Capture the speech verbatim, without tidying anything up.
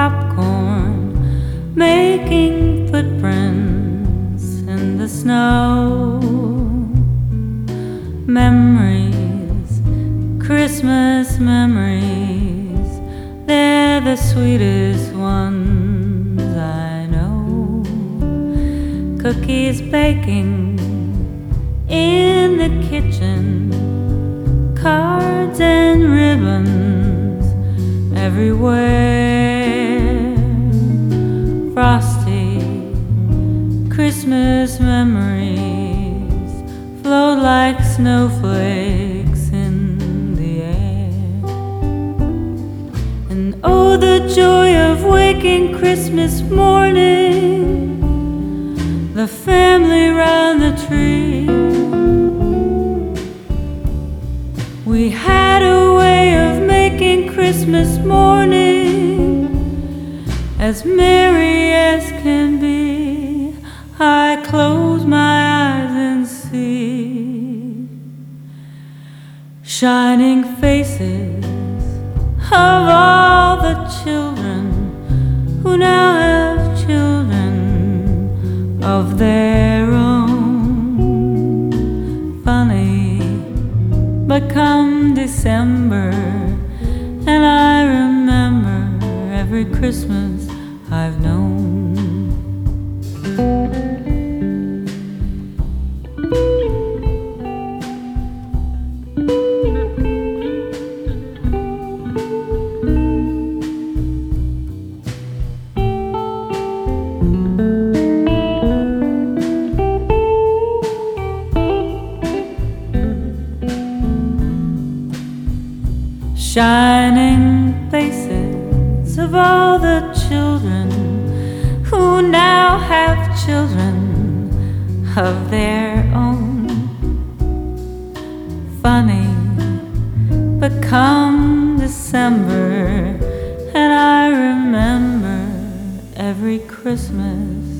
popcorn, making footprints in the snow. Memories, Christmas memories, they're the sweetest ones I know. Cookies baking in the kitchen, cards and ribbons everywhere. Frosty Christmas memories float like snowflakes in the air. And oh, the joy of waking Christmas morning, the family round the tree. We had a way of making Christmas morning as merry as can be. I close my eyes and see shining faces of all the children who now have children of their own. Funny, but come December, and I remember every Christmas I've known. Shining faces of all the children who now have children of their own. Funny, but come December, and I remember every Christmas